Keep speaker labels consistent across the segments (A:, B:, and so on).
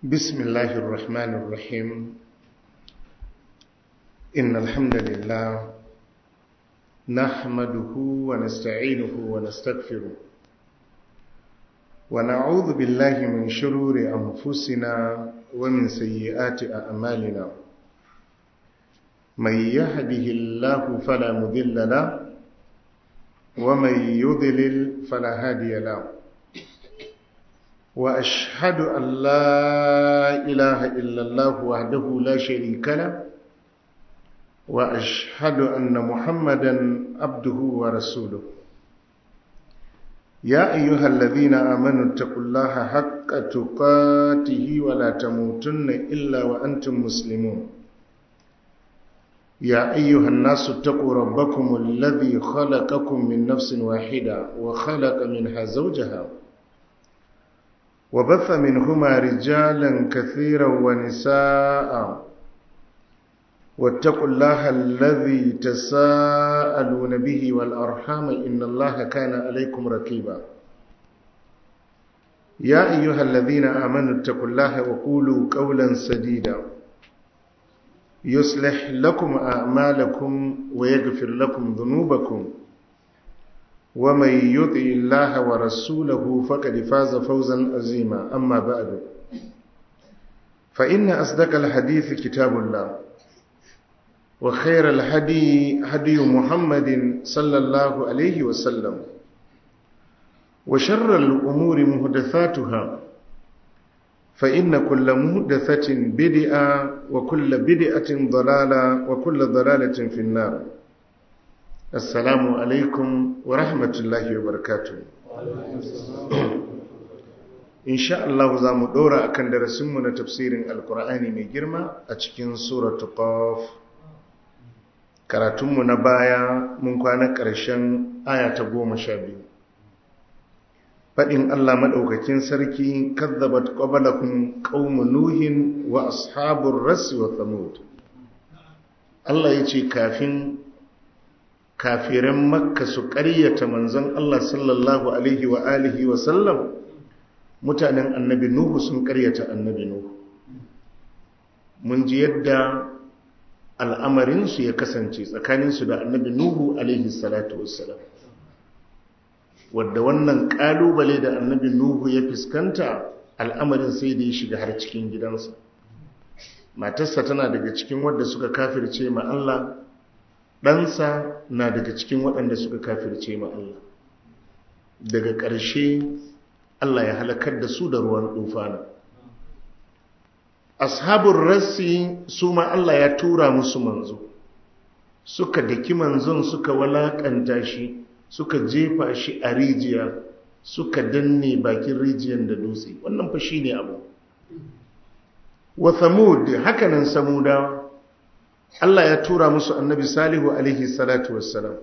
A: بسم الله الرحمن الرحيم إن الحمد لله نحمده ونستعينه ونستغفره ونعوذ بالله من شرور أنفسنا ومن سيئات أعمالنا من يهده الله فلا مضل له ومن يضلل فلا هادي له وأشهد أن لا إله إلا الله وحده لا شريك له وأشهد أن محمدا عبده ورسوله يا أيها الذين آمنوا اتقوا الله حق تقاته ولا تموتن إلا وأنتم مسلمون يا أيها الناس اتقوا ربكم الذي خلقكم من نفس واحدة وخلق منها زوجها وبث منهما رجالا كثيرا ونساء واتقوا الله الذي تساءلون به والأرحام إن الله كان عليكم رقيبا يا أيها الذين آمنوا اتقوا الله وقولوا قولا سديدا يصلح لكم أعمالكم ويغفر لكم ذنوبكم ومن يطع الله ورسوله فقد فاز فوزا عظيما أما بعد فإن أصدق الحديث كتاب الله وخير الهدي هدي محمد صلى الله عليه وسلم وشر الأمور محدثاتها فإن كل محدثة بدعة وكل بدعة ضلالة وكل ضلالة في النار. Assalamu alaikum wa rahmatullahi wa barakatuh. Insha Allah za mu ɗora a kan darasinmu na tafsirin Alƙur'ani mai girma a cikin Suratu Qaf. Karatunmu na baya mun kwana ƙarshen aya ta 12. Faɗin Allah maɗaukakin sarki, kazzabat qablakum qaumu Nuhin wa ashabur rasi wa Thamud. Allah ya ce kafiran makka su ƙaryata manzon Allah sallallahu alaihi wa alihi wa sallam, mutanen annabi nuhu sun ƙaryata annabi nuhu. Mun ji yadda al'amarinsu ya kasance tsakaninsu da annabi nuhu alaihi salatu wassalam, wadda wannan ƙalubale da annabi nuhu ya fuskanta, al'amarin sai da ya shiga har cikin gidansa. Matarsa tana daga cikin wadda suka kafirce ma Allah, ɗansa na daga cikin waɗanda suka kafirce ma Allah. Daga ƙarshe Allah ya halakar da su da ruwan tufana. Ashabun rassi su ma Allah ya tura musu manzo, suka daki manzon, suka walakanta shi, suka jefa shi a rijiya, suka danne bakin rijiyar da dutse. Wannan fa shine abu. Wa Thamud, hakanan Samudawa, Allah ya tura musu annabi Salihu alaihi salatu wassalam,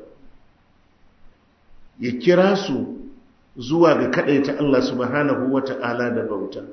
A: ya kira su zuwa ga kadaita Allah subhanahu wata'ala da bauta.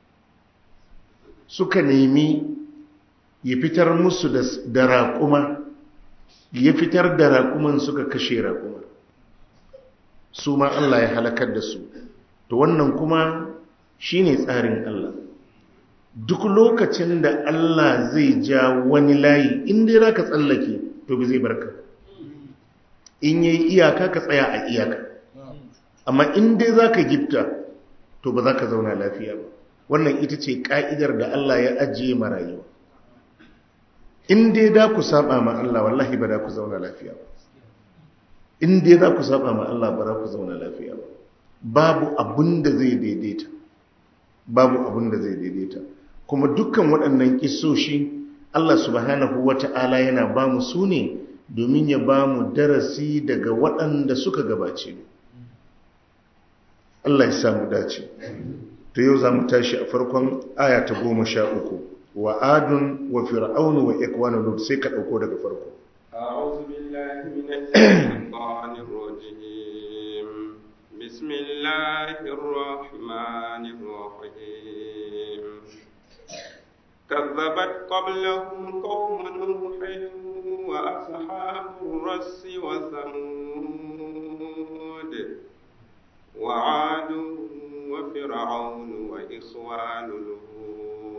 A: Suka nemi ya fitar musu da raƙuma, ya fitar da raƙuman, suka kashe raƙuma, su ma Allah ya halakar da su. To wannan kuma shine tsarin Allah. Duk lokacin da Allah zai ja wani layi, in dai za ka tsallake, to bi zai barka. In yi iyaka ka tsaya a iyaka, amma in dai za ka gifta, to ba za ka zauna lafiya ba. Wannan ita ce ƙa'idar da Allah ya ajiye ma rayuwa. In dai da ku saba ma Allah, wallahi ba da ku zauna lafiya ba. In dai za ku saba ma Allah, ba za ku zauna lafiya ba. Babu abin da zai daidaita. Babu abin da zai daidaita. Kuma dukkan waɗannan ƙisoshi Allah subhanahu wata'ala yana ba mu su ne domin ya ba mu darasi daga waɗanda suka gabace. Allah ya samu dace. To yau za mu tashi a farkon aya ta 13, wa adun wa fir'aunu wa ikwanu lut. Sai ka ɗauko daga farko.
B: A'udhu billahi minash shaitanir rajim. Bismillahir rahmanir rahim. كذبت قبلهم قوم نوح وأصحاب الرس وثمود وعاد وفرعون وإخوان لوط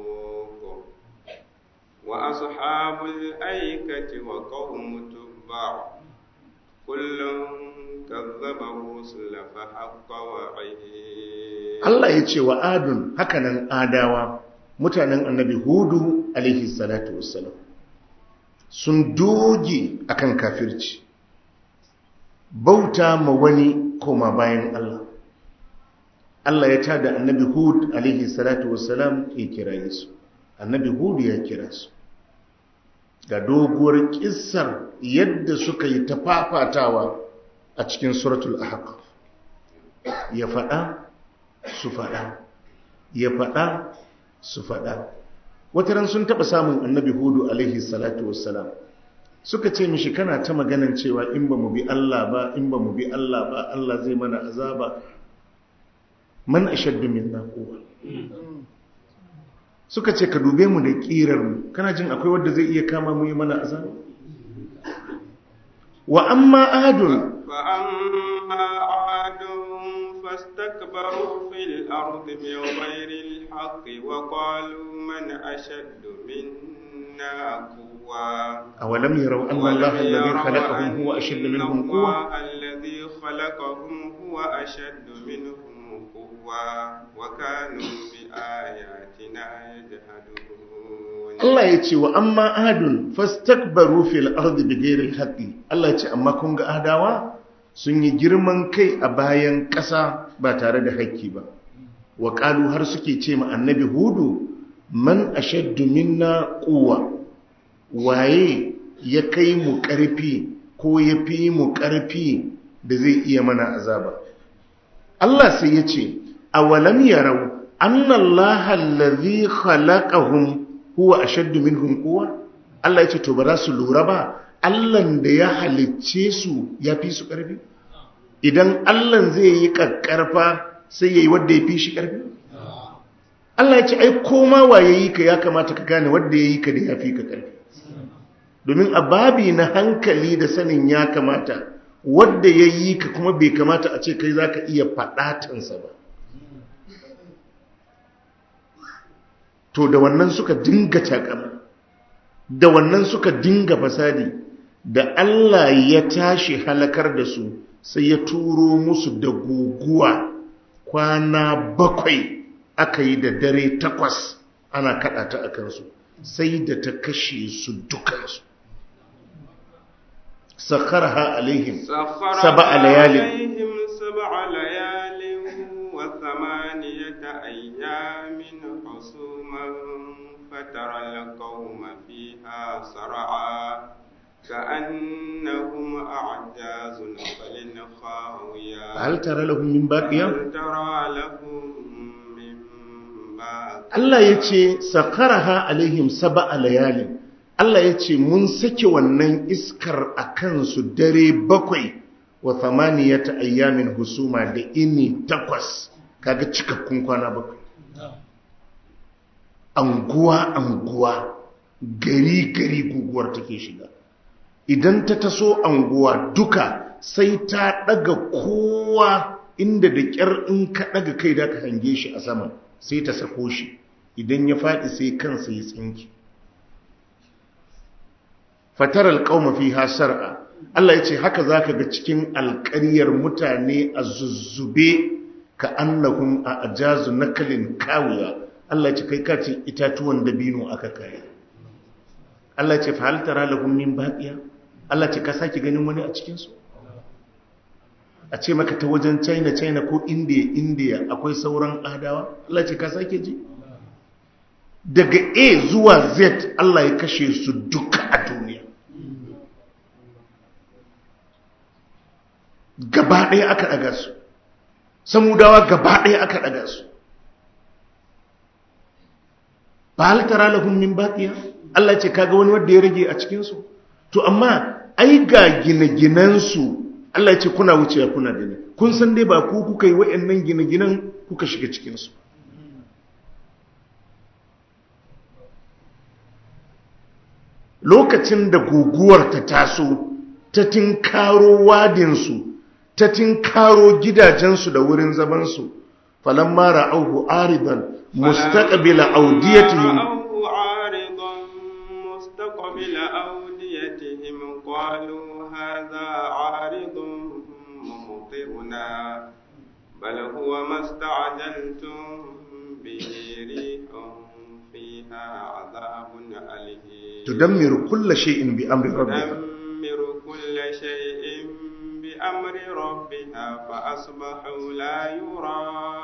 B: وأصحاب الأيكة وقوم تبع كل كذب الرسل فحق وعيد.
A: Allah ya ce wa adun hakanan adawa mutanen annabi hudu alaihi salatu wassalam sun doge akan kafirci, bauta ma wani koma bayan Allah. Allah ya tada annabi hud alaihi salatu wassalam ya kiraye su, annabi hud ya kira su ga doguwar kissar yadda suka yi ta fafatawa a cikin suratul ahqaf. Ya faɗa su faɗa, ya faɗa su faɗa. Wataran sun taɓa samun annabi hudu alaihi salatu wassalam, suka ce mishi kana ta maganan cewa in ba mu bi Allah ba, in ba mu bi Allah ba Allah zai mana azaba. Man ashaddu minna quwwa. Suka ce ka dube mu da kirar mu, kana jin akwai wanda zai iya kama mu yi mana azaba? Wa amma adun
B: فاستكبروا في الأرض بغير الحق وقالوا من أشد منا قوة
A: أولم يروا أن الله الذي خلقهم هو أشد منهم قوة
B: الذي خلقهم هو أشد منهم قوة وكانوا بآياتنا يجحدون.
A: Allah ya ce wa amma adun fastakbaru fil ardi bighairi haqqi. Allah ya ce amma kun ga adawa sun yi girman kai a bayan ƙasa ba tare da haƙƙi ba. Wa qalu har suke ce ma annabi hudu man ashaddu minna quwwa, waye ya kai mu ƙarfi ko ya fi mu ƙarfi da zai iya mana azaba. Allah sai ya ce awalam yarau anna allaha allazi khalaqahum huwa ashaddu minhum quwwa. Allah ya ce to ba za su lura ba, Allahn da ya halicce su ya fi su ƙarfi? Idan Allahn zai yi ƙarƙarfa sai ya yi wadda ya fi shi ƙarfi? Allah ya ce ai koma wa ya yi ka ya kamata ka gane wadda ya yi ka da ya fi ka ƙarfi. Domin a babi na hankali da sanin ya kamata, wadda ya yi ka kuma bai kamata a ce kai za ka iya faɗatansa ba. To da wannan suka dinga takama, da wannan suka dinga fasadi, da Allah ya tashi halakar da su sai ya turo musu da guguwa kwana 7 aka yi da dare 8 ana kada ta a kansu, sai da ta kashe su dukansu. sakharha alaihim sab'a layalin
B: wa thamaniyata ayyamin husuman fatara al-qawma fiha sar'a كأنهم أعجاز نخل خاوية
A: هل ترى لهم من باقية Allah ya ce sakaraha alaihim sab'a layalin. Allah ya ce mun sake wannan iskar a kansu dare 7 wa 8 ayyamin husuma da ini 8, kaga cikakkun kwana 7. Anguwa gari guguwar take shiga. Idan ta taso anguwa duka sai ta daga kowa, inda da kyar in ka daga kai da ka hange shi a sama sai ta sako shi, idan ya faɗi sai kansa ya tsinki. fatar alƙauma fiha sar'a. Allah ya ce haka zaka ga cikin alƙaryar mutane a zuzzube ka annahum a ajazu nakalin kawiya. Allah ya ce kai ka ce itatuwan dabino aka kai. Allah ya ce fa hal tara lahum min baqiya. Allah ce ka sake ganin wani a cikinsu? A ce maka ta wajen China ko India akwai sauran adawa? Allah ce ka sake ji? Daga A zuwa Z Allah ya kashe su duka a duniya. Gaba ɗaya aka ɗaga su. Samudawa gaba ɗaya aka ɗaga su. Ba hal tara lahum min baqiya. Allah ce kaga wani wanda ya rage a cikinsu? To amma ai ga gine-ginensu Allah ya ce kuna wucewa kuna gani, kun san dai ba ku kuka yi wa'annan gine-ginen kuka shiga cikinsu. Lokacin da guguwar ta taso ta tinkaro wadinsu, ta tinkaro gidajensu da wurin zamansu, falamma ra'auhu aridan mustaqbila awdiyatihim
B: بأوديتهم قالوا هذا عارض ممطرنا بل هو ما استعجلتم به ريح فيها عذاب أليم
A: تدمر كل شيء بأمر ربها
B: تدمر كل شيء بأمر ربها فأصبحوا لا يرى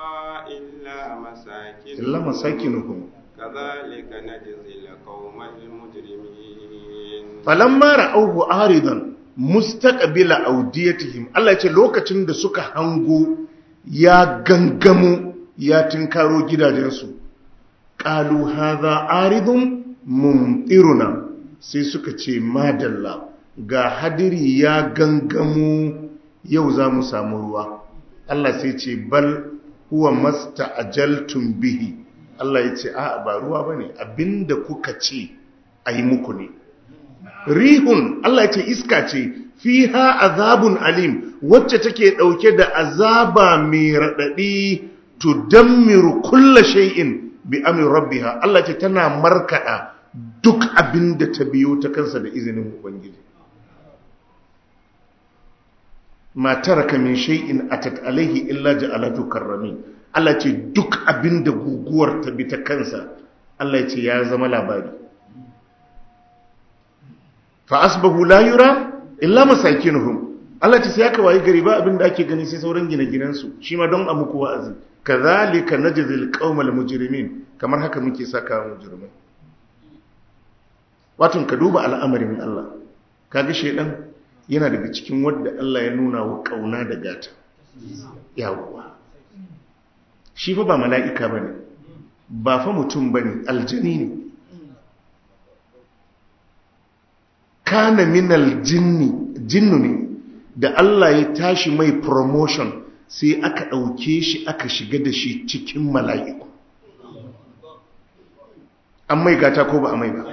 B: إلا مساكنهم كذلك نجزي القوم المجرمين
A: فلما رأوه عارضا مستقبل أوديتهم Allah ya ce lokacin da suka hango ya gangamu ya tinkaro gidajensu qalu hadha aridun mumtiruna sai suka ce madalla ga hadiri ya gangamu yau za mu samu ruwa Allah sai ce bal huwa masta'ajaltum bihi Allah ya ce a ba ruwa bane abinda kuka ce ayi muku ne rihun Allah ya ce iska ce fiha azabun alim wacce take dauke da azaba mai radadi tudammiru kulla shay'in bi amri rabbiha Allah ya ce tana markada duk abinda ta biyo ta kansa da izinin ubangiji ma taraka min shay'in atat alaihi illa ja'alatu karramin Allah ce duk abinda guguwar ta bi ta kansa Allah ya ce ya zama labari fa asbahu la yura illa masakinuhum Allah ce sai aka wayi gari ba abinda ake gani sai sauran gine-ginen su shi ma don a muku wa'azi kazalika najzil qaumal mujrimin kamar haka muke saka mujrimai wato ka duba al'amarin Allah kaga shedan yana daga cikin wadda Allah ya nuna wa kauna da gata yawwa shi fa ba mala'ika bane ba fa mutum bane aljani ne kana minal jinnu ne da Allah ya tashi mai promotion sai aka ɗauke shi aka shiga da shi cikin mala'iku an mai gata ko ba a mai ba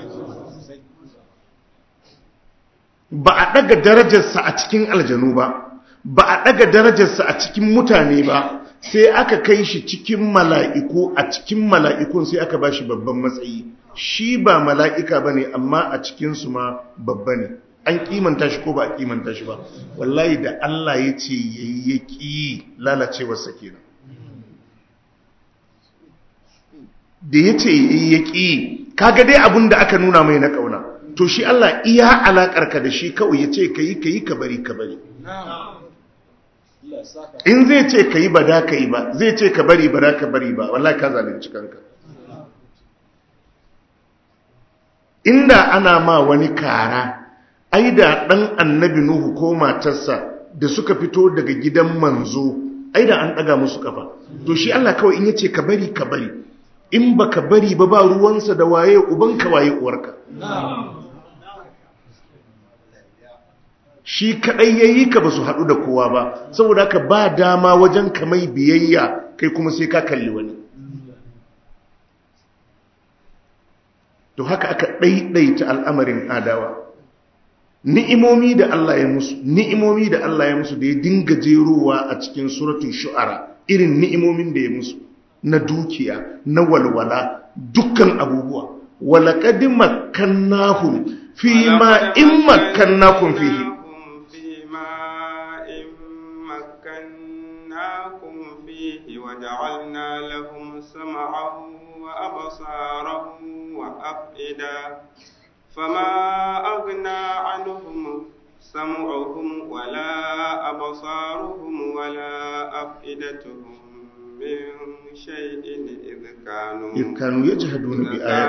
A: ba a ɗaga darajarsa a cikin aljanu ba ba a ɗaga darajarsa a cikin mutane ba sai aka kai shi cikin mala'iku a cikin mala'ikun sai aka ba shi babban matsayi shi ba mala'ika ba ne amma a cikinsu ma babba ne an kimanta shi ko ba a kimanta shi ba wallahi da Allah ya ce ya ƙi lalacewarsa kenan da ya ce ya ƙi kaga dai abin da aka nuna mai na ƙauna to shi Allah iya alaƙarka da shi kawai ya ce ka yi ka bari in zai ce ka yi ba da ka yi ba zai ce ka bari ba da ka bari ba wallahi ka zalunci kanka inda ana ma wani kara ai da ɗan annabi Nuhu ko matarsa da suka fito daga gidan manzo ai da an ɗaga musu kafa to shi Allah kawai in yace ka bari in baka bari ba ba ruwansa da waye ubanka waye uwarka shi kadai yayi ka basu hadu da kowa ba saboda haka ba dama wajen ka mai biyayya kai kuma sai ka kalli wani to haka aka daidaita al'amarin adawa ni'imomi da Allah ya musu da ya dinga jerowa a cikin suratul shu'ara irin ni'imomin da ya musu na dukiya na walwala dukkan abubuwa walaqad makkannahum fi ma in makkannakum fihi
B: وجعلنا لهم سمعا وأبصارا وأفئدة فما أغنى عنهم سمعهم ولا أبصارهم ولا أفئدتهم من شيء إذ كانوا يجحدون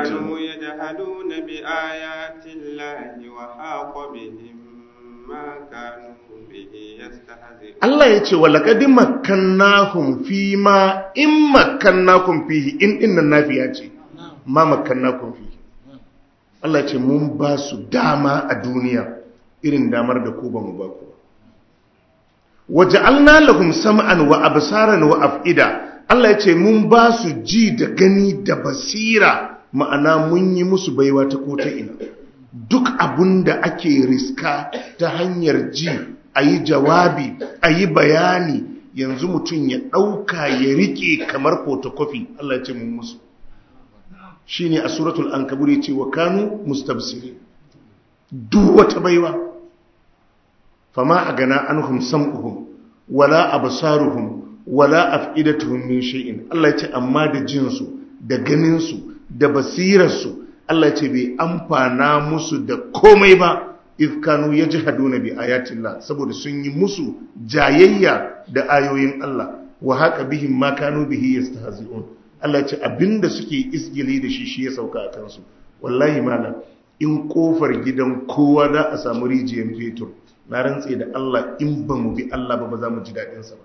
B: بآيات الله وحاق بهم ما كانوا به يستهزئون
A: Allah ya ce walaqad makkannahum fi ma in makkannakum fihi in dinnan nafiya ce ma makkannakum fihi Allah ya ce mun ba su dama a duniya irin damar da ku ba mu ba ku waja'alna lahum sam'an wa absaran wa af'ida Allah ya ce mun ba su ji da gani da basira ma'ana mun yi musu baiwa ta ko ta ina duk abunda ake riska ta hanyar ji ayi jawabi ayi bayani yanzu mutum ya dauka ya rike kamar photocopy Allah ya ce mun musu shine a suratul ankabut yace wa kanu mustabsirin duk wata baiwa fama agana anhum sam'uhum wala absaruhum wala afidatuhum min shay'in Allah ya ce amma da jinsu da ganinsu da basirarsu Allah ya ce bai amfana musu da komai ba if kanu yajhaduna bi ayatillah saboda sun yi musu jayayya da ayoyin Allah wa haqa bihim ma kanu bihi yastahzi'un Allah ya ce abinda suke isgili da shi ya sauka a kansu wallahi malam in kofar gidan kowa za a samu rijiyar fetur na rantse da Allah in ba mu bi Allah ba za mu ji dadin sa ba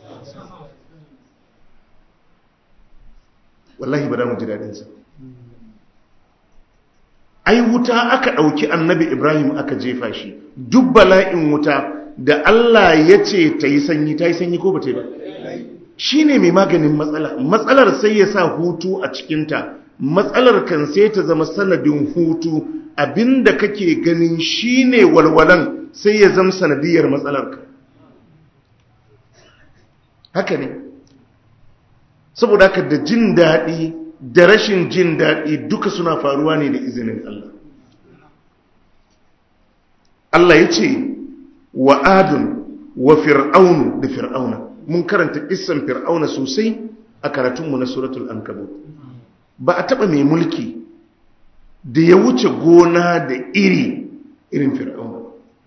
A: wallahi ba za mu ji dadin sa ai wuta aka ɗauki annabi Ibrahim aka jefa shi duk bala'in wuta da Allah ya ce ta yi sanyi ko ba ta yi ba shi ne mai maganin matsalar sai ya sa hutu a cikinta matsalar kan sai ta zama sanadin hutu abinda kake ganin shi ne walwalan sai ya zama sanadiyar matsalarka haka ne saboda haka da jin daɗi da rashin jin daɗi duka suna faruwa ne da izinin Allah. Allah ya ce wa adun wa fir'aunu da fir'auna mun karanta kissan fir'auna sosai a karatunmu na suratul ankabut ba a taɓa mai mulki da ya wuce gona da irin fir'auna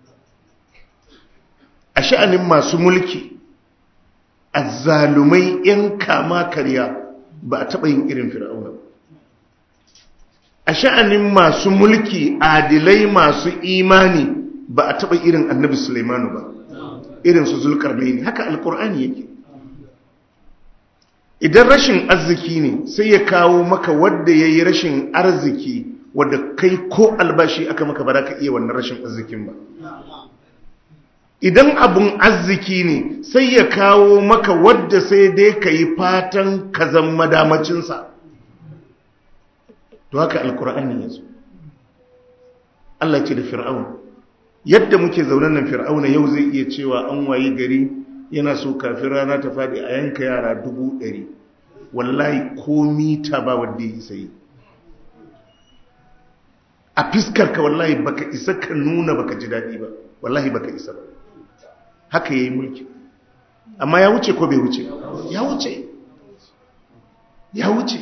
A: a sha'anin masu mulki azzalumai 'yan kama karya ba a taɓa yin irin fir'auna a sha'anin masu mulki adilai masu imani ba a taɓa irin annabi Sulaimanu ba irin su Zulkarnaini haka alkur'ani yake idan rashin arziki ne sai ya kawo maka wadda ya yi rashin arziki wadda kai ko albashi aka maka ba za ka iya wannan rashin arzikin ba idan abun arziki ne sai ya kawo maka wadda sai dai ka yi fatan ka zama damacinsa to haka alkur'ani ya zo Allah ce da fir'aun yadda muke zaunen nan fir'auna yau zai iya cewa an wayi gari yana so kafin rana ta faɗi a yanka yara 100,000 wallahi ko mita ba wadda ya isa yi a fiskarka wallahi baka isa ka nuna baka ji daɗi ba wallahi baka isa ba haka ya yi mulki amma ya wuce ko bai wuce ya wuce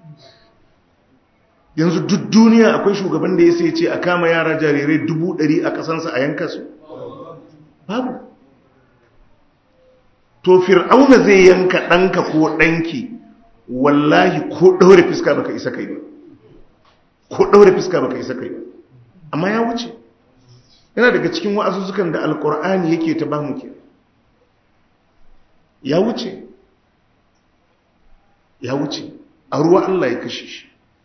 A: yanzu duk duniya akwai shugaban da ya sai ce a kama yara jarirai 100,000 a kasansa a yanka su babu to fir'auna zai yanka ɗanka ko ɗanki wallahi ko ɗaure fiska baka isa kai ba amma ya wuce yana daga cikin wa'azuzzukan da alkur'ani yake ta bamu ke ya wuce a ruwa Allah ya kashe shi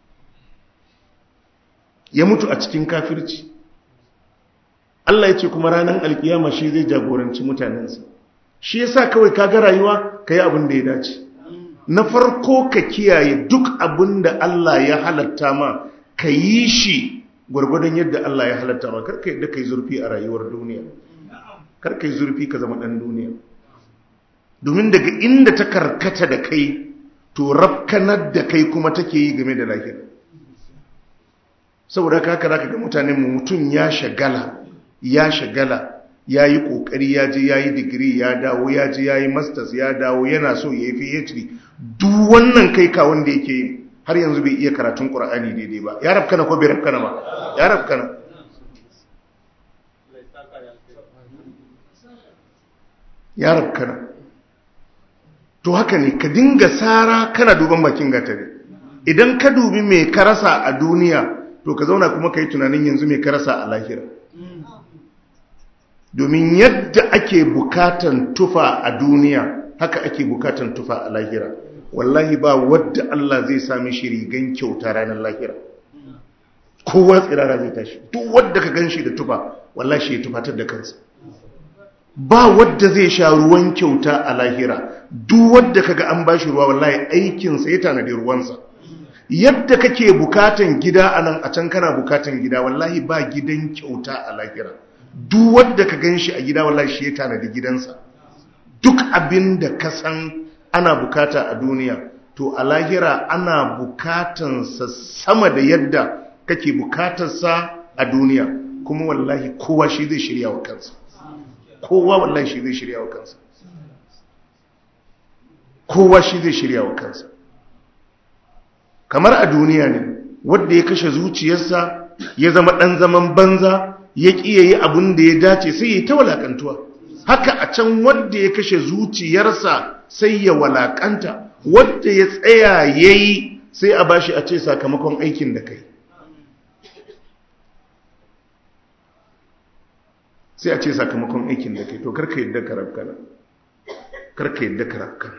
A: ya mutu a cikin kafirci Allah ya ce kuma ranar alkiyama shi zai jagoranci mutanensa shi yasa kawai kaga rayuwa kai abin da ya dace na farko ka kiyaye duk abin da Allah ya halatta ma ka yi shi gwargwadon yadda Allah ya halatta ma karka yadda kai zurfi a rayuwar duniya karka yi zurfi ka zama dan duniya domin daga inda ta karkata da kai to rafkanar da kai kuma take yi game da lahira saboda haka zaka ga mutanen mu mutum ya shagala ya yi kokari ya je ya yi digiri ya dawo ya je ya yi masters ya dawo yana so ya yi PhD duk wannan kai ka wanda yake yi har yanzu bai iya karatun Qur'ani daidai ba ya rafkana ko bai rafkana ba ya rafkana ya rafkana to haka ne ka dinga sara kana duban bakin gatare idan ka dubi mai karasa a duniya to ka zauna kuma ka yi tunanin yanzu mai karasa a lahira domin yadda ake bukatan tufa a duniya haka ake bukatan tufa a lahira wallahi ba wadda Allah zai sami shi rigan kyauta ranar lahira kowa tsirara zai tashi duk wadda ka ganshi da tufa wallahi shi ya tufatar da kansa ba wadda zai sha ruwan kyauta a lahira duk wadda kaga an bashi ruwa wallahi aikinsa ya tanadi ruwansa yadda kake bukatan gida anan a can kana bukatan gida wallahi ba gidan kyauta a lahira duk wadda ka ganshi a gida wallahi shi ya tanadi gidansa duk abin da ka san ana bukata a duniya to a lahira ana bukatansa sama da yadda kake bukatarsa a duniya kuma wallahi kowa shi zai shirya wa kansa, kowa wallahi shi zai shirya wa kansa, kowa shi zai shirya wa kansa. Kamar a duniya ne wanda ya kashe zuciyarsa ya zama ɗan zaman banza, ya ƙi yayi abin da ya dace sai ya ta walakantuwa. Haka a can wanda ya kashe zuciyarsa sai ya walakanta, wanda ya tsaya yayi sai a bashi a ce sakamakon aikin da kai, sai a ce sakamakon aikin da kai. To karka yadda ka rafkana, karka yadda ka rafkana.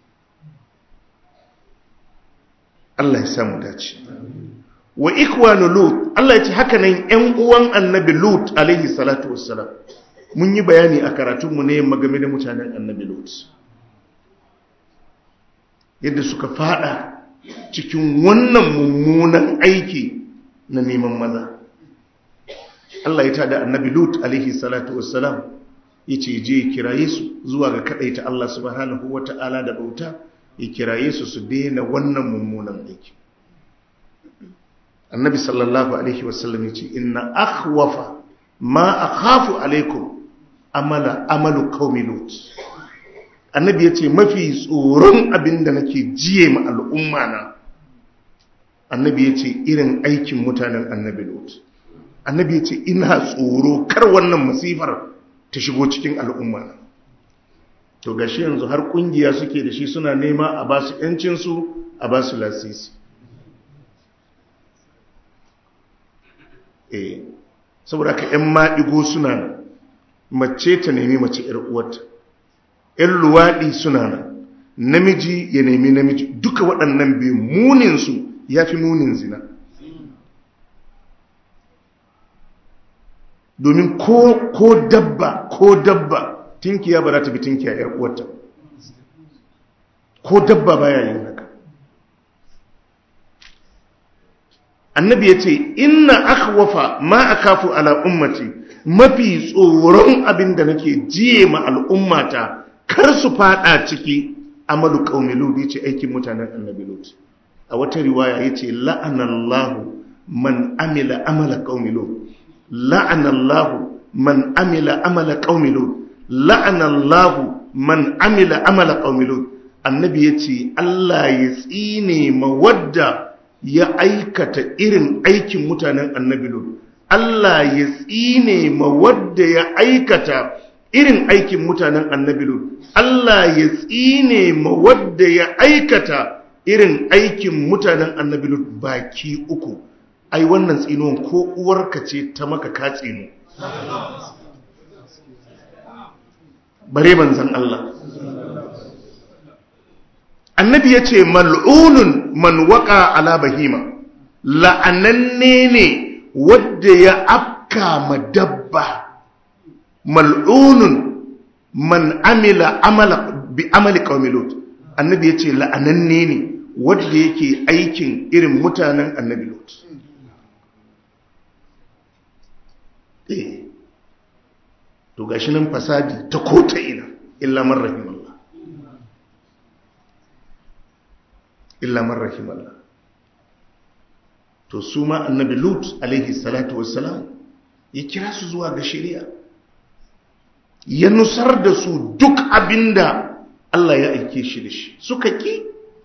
A: Allah ya samu dace. Wa ikwanu Lut, Allah ya ce haka nan ƴan uwan annabi Lut alaihi salatu wassalam. Mun yi bayani a karatunmu ne yamma game da mutanen annabi Lut, yadda suka fada cikin wannan mummunan aiki na neman maza. Allah ya tada annabi Lut alaihi salatu wassalam, yace je kiraye su zuwa ga kadaita Allah subhanahu wata'ala da bauta, ya kiraye su su daina wannan mummunan aiki. Annabi sallallahu alaihi wasallam yace inna akhwafa ma akhafu alaikum amalu qaumi Lut. Annabi yace mafi tsoron abinda nake jiye ma al'umma na, annabi yace irin aikin mutanen annabi Lut. Annabi yace ina tsoro kar wannan masifar ta shigo cikin al'umma na. To gashi yanzu har kungiya suke da shi, suna nema a ba su yancin su, a ba su lasisi. Saboda ka ƴan maɗigo suna nan, mace ta nemi mace ƴar uwarta, ƴan luwaɗi suna nan, namiji ya nemi namiji. Duka waɗannan biyu munin su yafi munin zina. Domin ko dabba tinkiya ba za ta bi tinkiya ƴar uwarta, ko dabba baya yin haka. Annabi ya ce inna akhwafa ma akafu ala ummati, mafi tsoron abin da nake jiye ma al'ummata kar su fada ciki amalu qaumi Lut, yace aikin mutanen annabi Lut. A wata riwaya yace la'anallahu man amila amala qaumi Lut, la'anallahu man amila amala qaumi Lut, la'anallahu man amila amala qaumi Lut. Annabi yace Allah ya tsine ma wadda ya aikata irin aikin mutanen annabi Lut. Allah ya tsine ma wadda ya aikata irin aikin mutanen annabi Lut. Allah ya tsine ma wadda ya aikata irin aikin mutanen annabi Lut. Baki uku. Ai wannan tsinuwan ko uwarka ce ta maka ka tsino, bare manzon Allah. Annabi ya ce mal'unun man waka ala bahima, la'ananne ne wadda ya afka ma dabba. Mal'unun man amila bi amali qaumi Lut. Annabi ya ce la'ananne ne wadda yake aikin irin mutanen annabi Lut. To gashi nan fasadi ta kota ina illa man rahimallah, illa man rahimallah. To su ma annabi Lut alaihi salatu wassalam ya kira su zuwa ga shari'a, ya nusar da su duk abinda Allah ya aike shi da shi. Suka ki,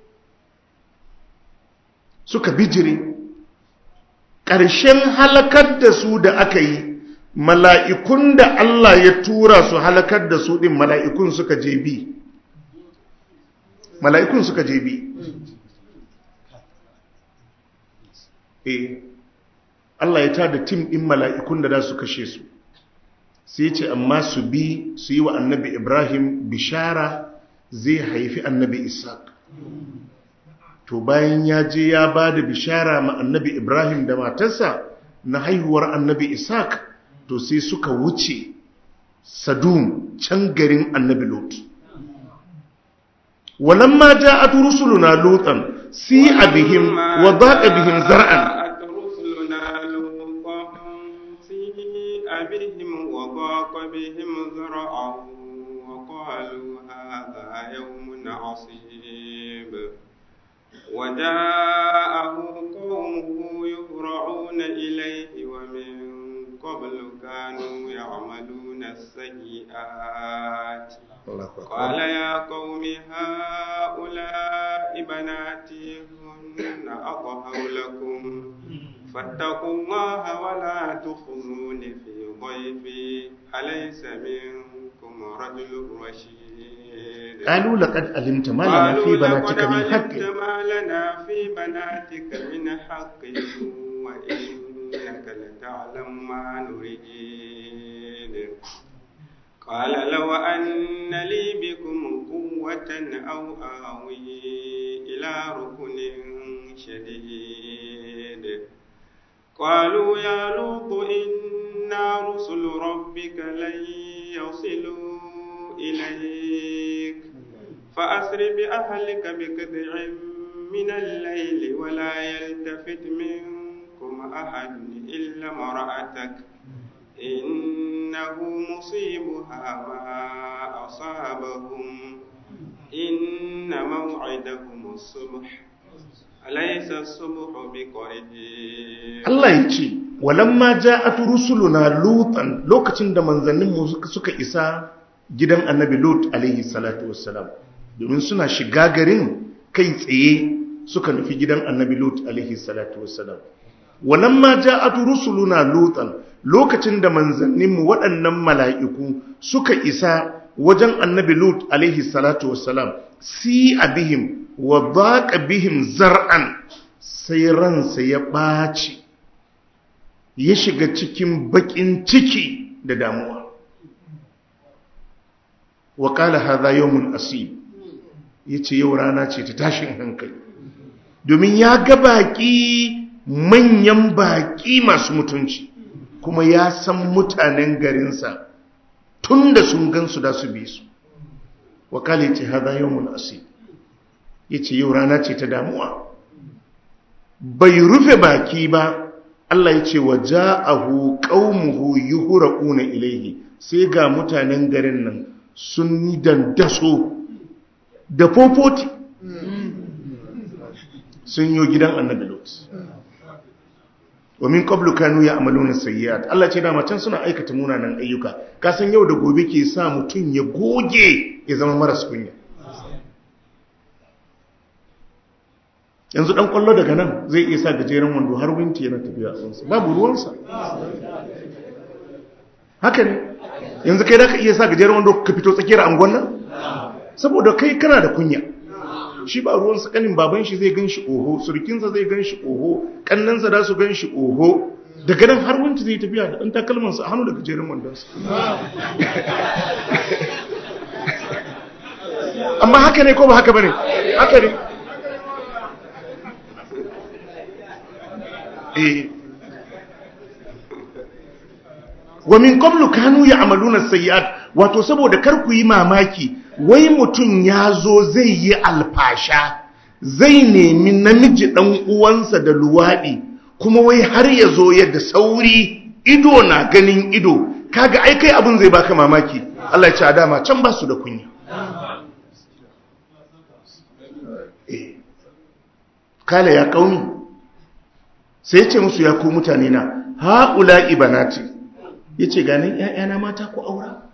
A: suka bijire. Ƙarshen halakar da su da aka yi, mala'ikun da Allah ya tura su halakar da su ɗin, mala'ikun suka je bi, mala'ikun suka je bi. Allah ya tada tim ɗin mala'ikun da za su kashe su, sai ce amma su bi su yi wa annabi Ibrahim bishara zai haifi annabi Ishaq. To bayan ya je ya ba da bishara ma annabi Ibrahim da matarsa na haihuwar annabi Ishaq, to sai suka wuce Sadum, can garin annabi Lut. Walamma ja'at rusuluna Lutan si'a bihim wa daqa bihim zar'an,
B: وجاءه قومه يهرعون إليه ومن قبل كانوا يعملون السيئات قال يا قوم هؤلاء بناتي هن أطهر لكم فاتقوا الله ولا تخزون في ضيفي أليس منكم رجل رشيد
A: قالوا لقد علمت ما لنا في بناتك من حق
B: من حق وإنك لتعلم ما نريد قال لو أن لي بكم قوة أو آوي إلى ركن شديد قالوا يا لوط إنا رسل ربك لن يصلوا إليك فأسر بأهلك بقطع من الليل ولا يلتفت منكم أحد إلا امرأتك إنه مصيبها ما أصابهم إن موعدهم الصبح أليس الصبح بقريب
A: Allah ya ce walamma ja'at rusuluna lutan lokacin da manzanninmu suka isa gidan annabi lut alaihi salatu wassalam domin suna shiga garin kai tsaye suka nufi gidan annabi lut alaihi salatu wassalam walamma ja'at rusuluna lutan lokacin da manzanninmu waɗannan mala'iku suka isa wajen annabi lut alaihi salatu wassalam si abihim wa daqa bihim zar'an sai ransa ya ɓaci ya shiga cikin baƙin ciki da damuwa wa qala hadha yawmun asib yace yau rana ce ta tashin hankali domin ya ga baƙi manyan baƙi masu mutunci kuma ya san mutanen garinsa tunda sun gansu da su bi su wa qala yace hadha yawmun asib yace yau rana ce ta damuwa bai rufe baki ba Allah ya ce wa ja'ahu qaumuhu yuhraquna ilayhi sai ga mutanen garin nan sun yi dandaso da fofoti sun yi gidan annabi Lut wa min qablu kanu ya'maluna sayyi'at Allah ce da can suna aikata munanan ayyuka ka san yau da gobe ke sa mutun ya goge ya zama maras kunya yanzu dan kwallo daga nan zai iya sa gajeren wando har winti yana tafiya a tsansa babu ruwansa haka ne yanzu kai da ka iya sa gajeren wando ka fito tsakiyar angon nan saboda kai kana da kunya shi ba ruwansa kanin baban shi zai gan shi oho surkinsa zai gan shi oho kannansa da su gan shi oho daga nan har winti zai tafiya da dan takalmansa a hannu da gajeren wandonsa amma haka ne ko ba haka bane haka ne wa min qablu kanu ya'maluna sayyi'at wato saboda kar ku yi mamaki wai mutun yazo zai yi alfasha zai nemi namiji dan uwansa da luwadi kuma wai har yazo yadda sauri ido na ganin ido kaga ai kai abun zai baka mamaki Allah ya ci dama can ba su da kunya kala ya kauni sai ya ce musu ya ku mutane na haƙula ibanati ya ce ganin ‘ya'yana mata ku aura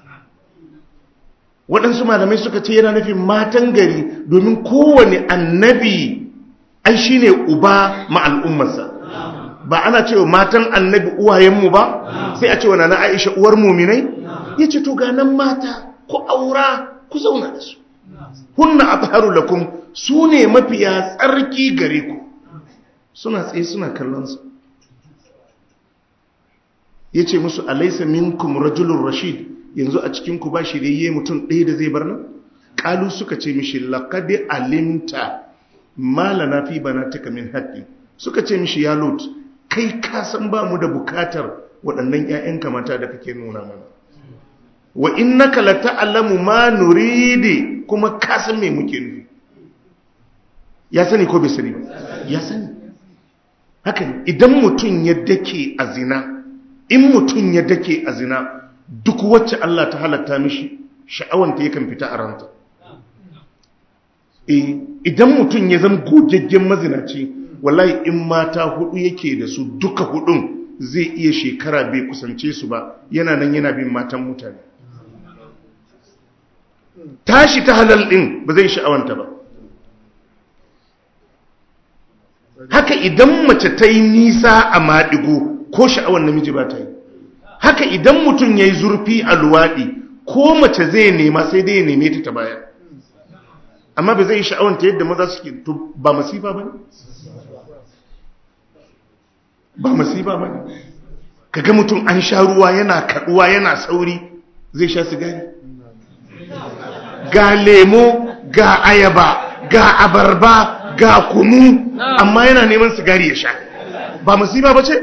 A: waɗansu malamai suka ce yana nufin matan gari domin kowane annabi ai shi ne uba ma'al'ummarsa ba ana cewa matan annabi uwayenmu ba sai a ce wa na aisha uwar muminai ya ce to ganin mata ku aura ku zauna da su hunna abharu lakum su ne mafiya tsarki gare ku suna tsaye suna kallonsa ya ce musu alaisa minkum rajulun rashid yanzu a cikinku ba shi da yi mutum ɗaya da zai bar nan ƙalu suka ce mishi laƙadi alimta malana fi banatika min haƙƙi suka ce mishi ya lot kai kasan ba mu da bukatar waɗannan 'ya'yanka mata da kake nuna mana wa innaka la ta'lamu ma nuridi kuma kasan me muke nufi ya sani ko bai sani ya sani haka idan mutum ya dake a zina in mutum ya dake a zina duk wacce Allah ta halatta mishi sha'awanta yakan fita a ranta idan mutum ya zama gogaggen mazinaci wallahi in mata hudu yake da su duka hudun zai iya shekara bai kusance su ba, yana nan yana bin matan mutane. Tashi ta halal ɗin ba zai sha'awanta ba. Haka idan mace ta yi nisa a maɗigo ko sha'awar namiji ba ta yi. Haka idan mutum ya yi zurfi a luwaɗi ko mace zai nema sai dai ya neme ta baya. Amma ba zai yi sha'awanta yadda maza suke, to ba masifa ba ne? Ba masifa ba ne? Kaga mutum an sha ruwa yana kaɗuwa yana sauri zai sha sigari. Ga lemo, ga ayaba, ga abarba, ga kunu, amma yana neman sigari ya sha. Ba masifa ba ce?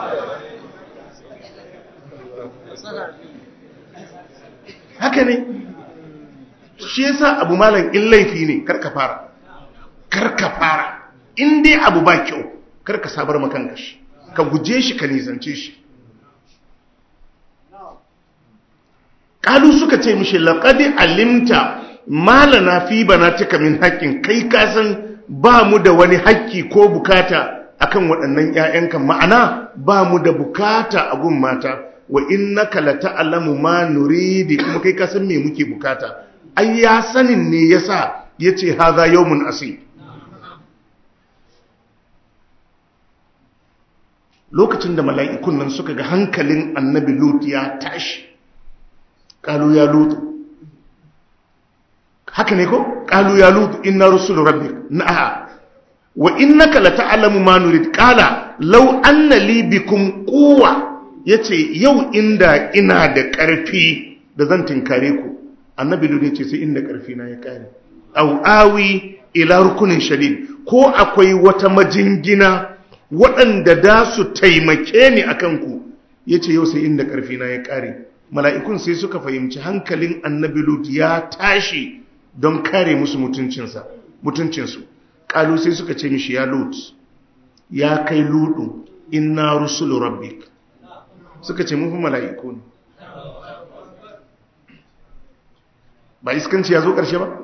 A: Haka ne. Shi yasa abu malam in laifi ne karka fara. In dai abu ba kyau karka sabar makanka shi, ka guje shi, ka nisance shi. Kalu suka ce mishi laqad alimta malana fi banatika min haqqin, kai ka san ba mu da wani haƙƙi ko bukata akan waɗannan ƴaƴanka, ma'ana ba mu da bukata a gun mata, wa innaka lata'lamu ma nuridi, kuma kai ka san me muke bukata. Ai ya sanin ne yasa yace hadha yawmun asib. Lokacin da mala'ikun nan suka ga hankalin annabi Lut ya tashi, qalu ya Lut, haka ne ko? Qalu ya Lut inna rusulu rabbik, na'a wa innaka lata'lamu ma nurid, qala law anna li bikum quwwa, yace yau inda ina da ƙarfi da zan tinkare ku. Annabi Lut yace sai inda ƙarfi na ya kare. Aw awi ila rukunin shadid, ko akwai wata majingina waɗanda da su taimake ni akan ku, yace yau sai inda ƙarfi na ya kare. Mala'ikun sai suka fahimci hankalin annabi Lut ya tashi don kare musu mutuncinsu. Ƙalu sai suka ce mishi ya Lut, ya kai Lutu, inna rusulu rabbik. Suka ce mufi mala'iku ne. Ba iskanci ya zo ƙarshe ba?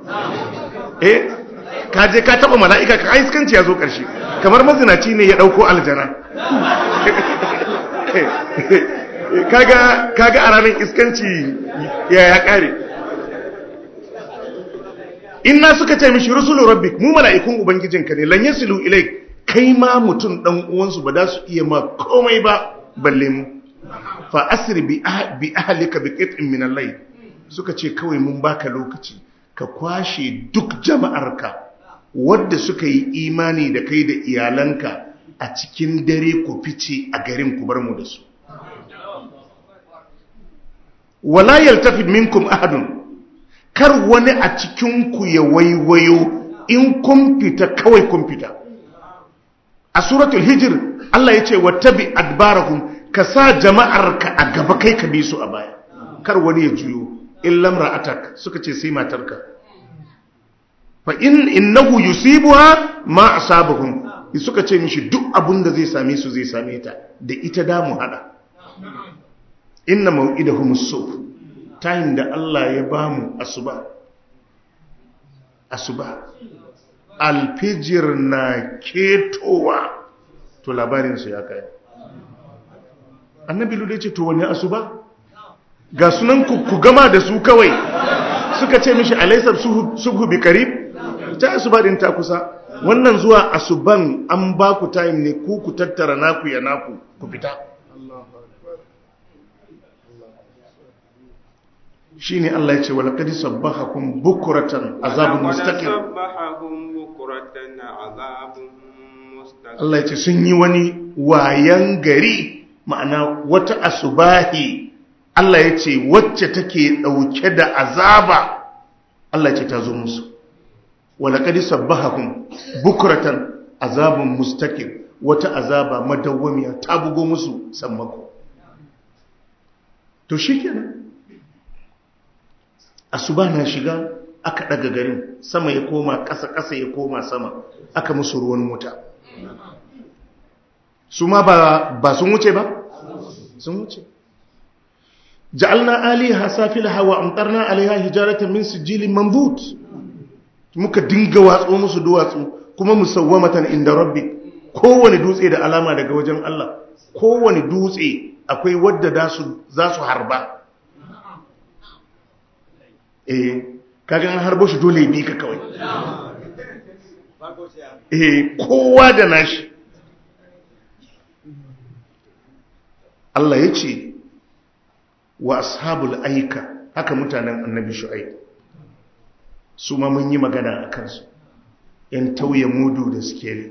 A: Ka je ka taɓa mala'ika ka iskanci ya zo ƙarshe, kamar mazinaci ne ya ɗauko aljana. Kaga a ranar iskanci ya ƙare. Inna suka ce mishi rusulu rabbik, mu mala'ikun ubangijinka ne, lan yasilu ilaik, kai ma mutum dan uwansu ba za su iya ma komai ba balle mu. Fa asri bi ahlika bi qit'in min al-layl, suka ce kawai mun baka lokaci ka kwashe duk jama'arka wadda suka yi imani da kai da iyalanka a cikin dare ku fice a garin ku bar mu da su. Wala yaltafid minkum ahadun, kar wani a cikinku ya waiwayo, in kun fita kawai kun fita. A suratul hijr Allah ya ce wattabi adbarahum, ka sa jama'arka a gaba kai ka bi su a baya, kar wani ya juyo. Illa imra'atak, suka ce sai matarka. Fa innahu yusibuha ma asabahum, suka ce mishi duk abin da zai same su zai same ta, da ita da mu hada. Inna maw'idahum as-subh, time da Allah ya bamu asuba, alfijir na ketowa, to labarin su ya kai. Annabi Lut ya ce to wani asuba? Ga sunan ku gama da su kawai. Suka ce mishi alaysa subhu bi qarib, ta asuba din ta kusa. Wannan zuwa asuban an ba ku time ne ku tattara naku ya naku ku fita. Shine Allah ya ce wala qad sabbahakum bukratan azabun mustaqim. Allah ya ce sun yi wani wayan gari, ma'ana wata asubahi, Allah ya ce wacce take dauke da azaba, Allah ya ce ta zo musu. Wala qad sabbahakum bukratan azabun mustaqim, wata azaba madawwamiya ta bugo musu sammako. To shikenan, asuba na shiga aka daga garin, sama ya koma ƙasa, ƙasa ya koma sama, aka musu ruwan wuta. Su ma ba sun wuce ba? Sun wuce. Ja'alna aliha safilaha wa amtarna alaiha hijaratan min sijilin manbut, muka dinga watso musu duwatsu kuma musawwamatan inda rabbi, kowane dutse da alama daga wajen Allah. kowane dutse akwai wadda za su harba kagan an harbo shi dole bi ka kawai kowa da nashi. Allah ya ce wa ashabul aika, haka mutanen annabi shu'aib su ma mun yi magana a kansu, ‘yan tauye mudu da skeli.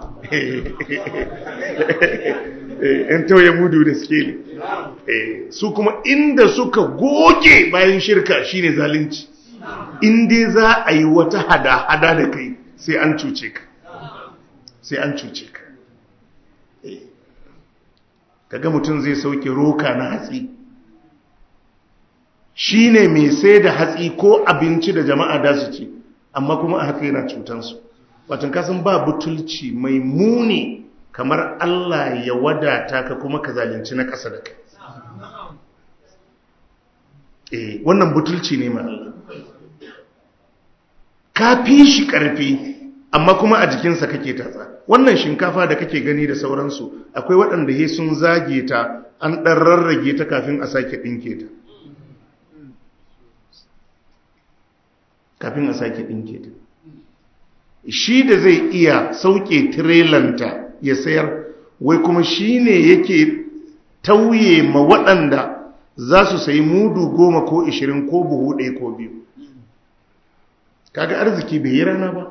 A: ‘Yan tauye mudu da skeli su kuma inda suka goge bayan shirka shine zalunci. Inda za a yi wata hada-hada da kai sai an cuce ka, sai an cuce ka. Kaga mutum zai sauke roka na hatsi, shi ne mai sai da hatsi ko abinci da jama'a da su ci, amma kuma a haka yana cutansu. Watan kasan ba butulci mai muni kamar Allah ya wadata ka kuma ka zalunci na ƙasa da kai. Wannan butulci ne ma Allah. Ka fi shi ƙarfi amma kuma a jikinsa kake tatsa. Wannan shinkafa da kake gani da sauransu akwai waɗanda he sun zage ta an ɗan rarrage ta kafin a sake ɗinke ta. Kafin a sake ɗinke ta. Shi da zai iya sauke tirelanta ya sayar, wai kuma shi ne yake tauye ma waɗanda za su sayi mudu 10 ko 20 ko buhu 1 ko 2. Kaga arziki bai yi rana ba.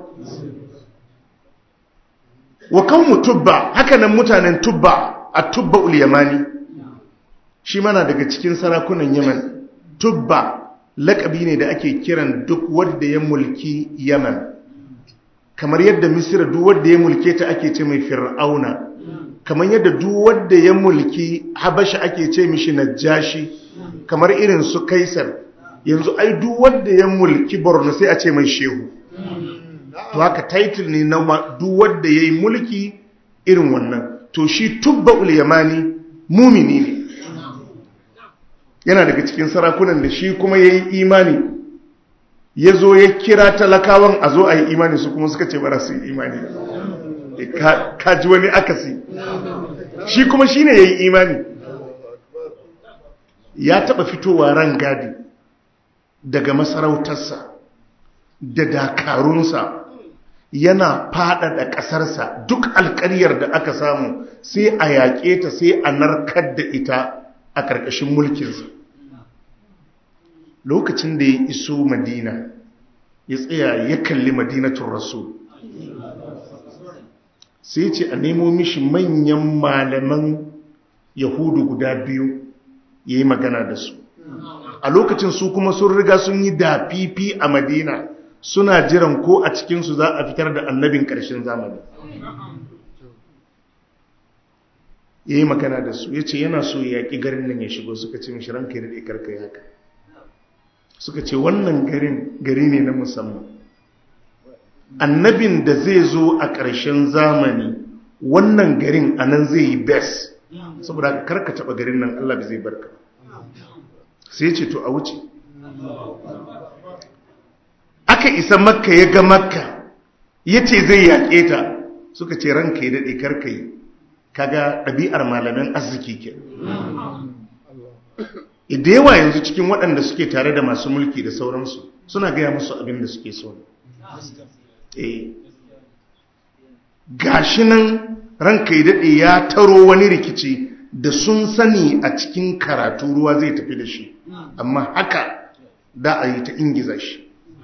A: Wa kanmu tubba, haka nan mutanen tubba a tubba ul-yamani, shi mana daga cikin sarakunan Yaman. Tubba laƙabi ne da ake kiran duk wanda ya mulki Yaman, kamar yadda Misira duk wanda ya mulke ta ake ce mai Fir'auna, kamar yadda duk wanda ya mulki Habasha ake ce mishi Najashi, kamar irin su Kaisar. Yanzu ai duk wanda ya mulki Borno sai a ce mai Shehu. To haka title ne na duk wanda yayi mulki irin wannan. To shi Tubba ul-Yamani mumini ne, yana daga cikin sarakunan da shi kuma yayi imani, ya zo ya kira talakawan a zo a yi imani, su kuma suka ce ba su yi imani. Ka ji wani akasi, shi kuma shi ne ya yi imani. Ya taɓa fitowa ran gadi daga masarautarsa da dakarunsa, yana faɗaɗa ƙasarsa. Duk alƙaryar da aka samu sai a yaƙe ta, sai a narkar da ita a ƙarƙashin mulkinsa. Lokacin da ya iso Madina, ya tsaya ya kalli Madinatun Rasul, sai ce a nemo mishi manyan malaman Yahudu guda 2 ya yi magana da su. A lokacin su kuma sun riga sun yi dafifi a Madina, suna jiran ko a cikinsu za a fitar da annabin ƙarshen zamani. Ya yi magana da su, ya ce yana so ya yaƙi garin nan ya shigo. Suka ce mishi ranka ya daɗe karka yi haka. Suka ce wannan garin gari ne na musamman. Annabin da zai zo a ƙarshen zamani, wannan garin a nan zai yi bes, saboda karka taɓa garin nan, Allah bai zai barka. Sai ce to a wuce. Aka isa Makka, ya ga Makka, ya ce zai yaƙe ta. Suka ce ranka ya daɗe karka yi. Kaga ɗabi'ar malamin arziki ke. Da yawa yanzu cikin waɗanda suke tare da masu mulki da sauransu suna gaya musu abin da suke so. Gashi nan ranka ya daɗe ya taro wani rikici da sun sani a cikin karatu ruwa zai tafi da shi, amma haka da a yi ta ingiza shi.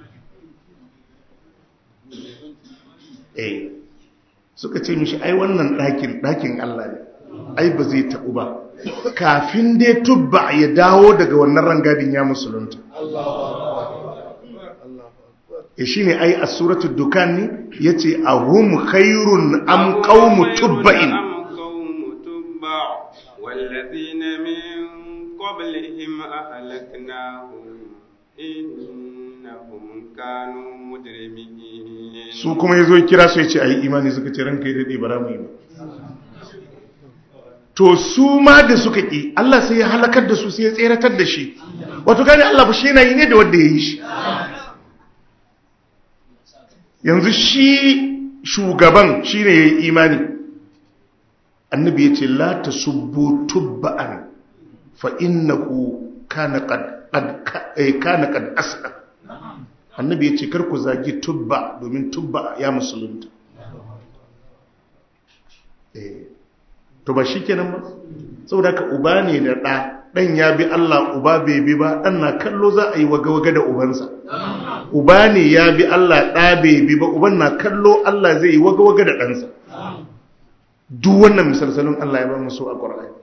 A: Suka ce mishi ai wannan ɗakin Allah ne, ai ba zai taɓu ba. Kafin dai Tubba ya dawo daga wannan rangadin ya musulunta. Shi ne ai a suratul Dukan ne ya ce ahum khairun am qaumu tubba'in.
B: والذين من قبلهم أهلكناهم إنهم كانوا مجرمين.
A: su kuma yazo kira su yace ayi imani, suka ce ranka yi dade bara mu yi. To su ma da suka ki, Allah sai ya halakar da su, sai ya tseratar da shi. Wato gani Allah ba shi yana yi ne da wanda yayi shi. Yanzu shi shugaban shine yayi imani, annabi yace la tasubbu tubba'an fa innahu kana qad asqa annabi yace kar ku zagi tubba domin tubba ya musulunta to ba shikenan ba saboda haka uba ne da ɗan ya bi Allah uba bai bi ba ɗan na kallo za a yi waga-waga da ubansa uba ne ya bi Allah ɗa bai bi ba uban na kallo Allah zai yi waga-waga da ɗansa duk wannan misalsalin Allah ya ba musu a ƙwararri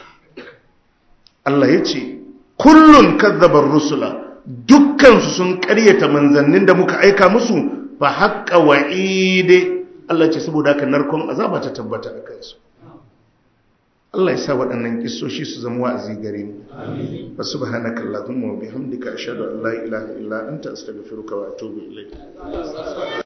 A: Allah ya ce kullun kazzabar rusula dukkansu sun ƙaryata manzannin da muka aika musu fa haƙƙa wa'ide Allah ce saboda haka narkon azaba ta tabbata a kansu Allah ya sa waɗannan kissoshi su zama wa'azi gare mu. Wa subhanaka Allahumma wa bihamdika ashhadu an la ilaha illa anta astaghfiruka wa atubu ilayk.